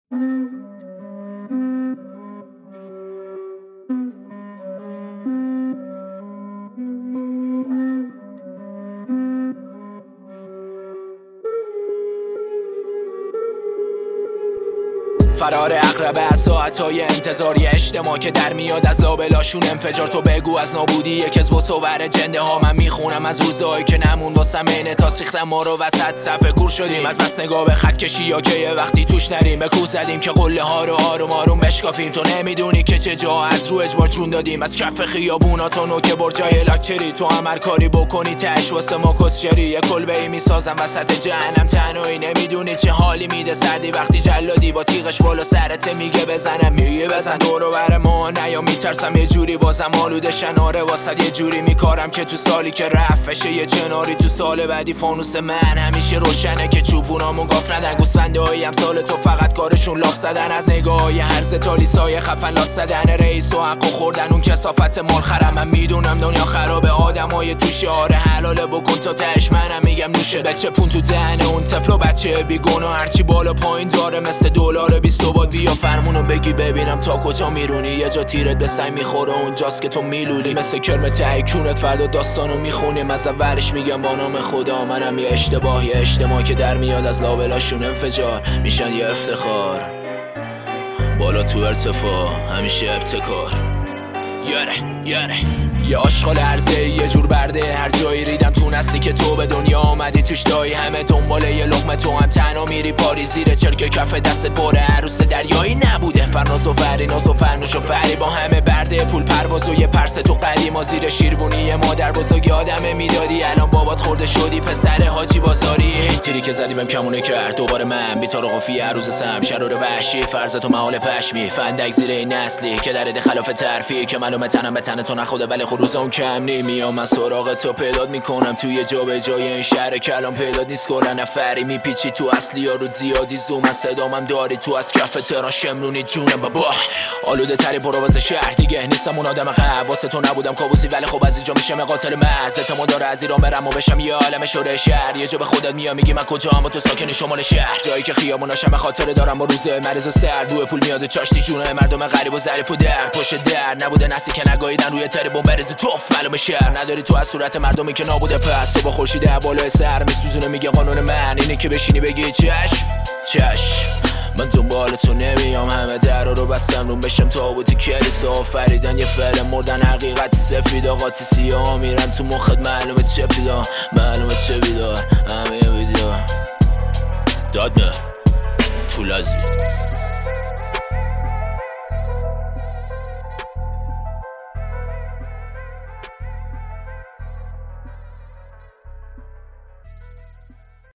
فرار اقرب از ساعتهای انتظار، یه اجتماع که در میاد از لابلاشون انفجار. تو بگو از نابودی یک کذب و صور جنده ها، من میخونم از روزایی که نمون واسم اینه تا سیختم ما رو وسط صفحه کور شدیم. از بس نگاه به خط کشی یا که یه وقتی توش نریم به کوز زدیم که قله ها رو آروم آروم بشکافیم. تو نمیدونی که چه جا از رو اجبار جون دادیم، از کف خیابونا تا نوک برجای لاکچری. تو هم هر کاری بکنی تش واسه ما کسچری، یه کلبه ای میسازم وسط جهنم تنهایی. نمیدونی چه حالی میده سردی وقتی جلادی با تیغش بالا سرت میگه بزنم، میگه بزن دورو بر ما نیا. میترسم یه جوری بازم آلوده شناره واسد، یه جوری میکارم که تو سالی که رفشه یه جناری. تو سال بعدی فانوس من همیشه روشنه که چوبونامون گاف ندن. گوسفنده های امثال تو فقط کارشون لاف زدن، از نگاه های هرز تالیسای خفن لاس زدن. رئیس و حقو خوردن اون کسافت مال خرم. من میدونم دنیا خرابه آدمای توشه، آره حلاله بکن تا تهش منم میگم نوشه. بچپون تو دهن اون طفل و بچه بیگناه، هرچی بالا پایین داره مثل دلار 20 باد. بیا فرمونو بگی ببینم تا کجا میرونی، یه جا تیرت به سنگ میخوره اونجاست که تو میلولی. مثل کرم ته کونت فردا داستانو میخونیم از اولش. میگم با نام خدا منم یه اشتباه، یه اجتماع که در میاد از لابلاشون انفجار میشن یه افتخار. بالا تو ارتفاع همیشه ابتکار. یاره یه آشغال عرضه یه جور برده، هر جایی ریدم تو نسلی که تو به دنیا آمدی توش. دایی همه دنباله یه لقمه، تو هم تنها میری پاری زیر چرک کف دست پره. عروس دریایی نبوده فرناز و فریناز و فرنوش و فری با همه برده پول پرواز و یه پرس تو قدیما زیر شیروانی. مادر بزرگ آدمه میدادی الان بابات خورده شدی پسر حاجی بازاری. تیری که زدی بهم کمونه کرد دوباره من بیتار و قافیه عروس سم شرور وحشی فرزت و محال پشمی. فندک زیر این نسلی که درد خلاف ترفی که معلومه تنم به تن تو نخوده ولی روز اون کم نمیام. من سراغ تو پیدات میکنم توی جا به جای این شهر کلام پیدات نیست. گره نفری میپیچی تو اصلی ها رو زیادی زوم، از صدامم داری تو از کف تهران شمرونی جونم. بابا آلوده تری پرواز شهر دیگه نیستم اون آدم قبل، واسه تو نبودم کابوسی ولی خب از اینجا میشه قاتل محض. اعتماد داره از ایران برم و بشم یه عالم شوره شهر. یه جا به خودت میام میگی من کجام و تو ساکن شمال شهر، جایی که خیابوناشم خاطره دارم با روزه مریض و سرد. بو پول میاد و چاشتی جونه مردم غریب و ظریف و در پشت در. نبوده نسی که نگاهیدن روی تری بمب بریز توف معلومه شهر نداری تو از صورت مردمی که نابوده. پس تو با خورشید بالای سر میسوزونه میگه قانون من اینه که بشینی بگی چشم. من دنبال تو نمیام، همه درا رو بستم رو بشم تابوتی کلیسا آفریدن. یه فعل مردن حقیقت سفید آقاتی سیاه میرن تو مخت معلومه چه بیدار معلومه چه بیدار همه بیدار داد نه تو لازی.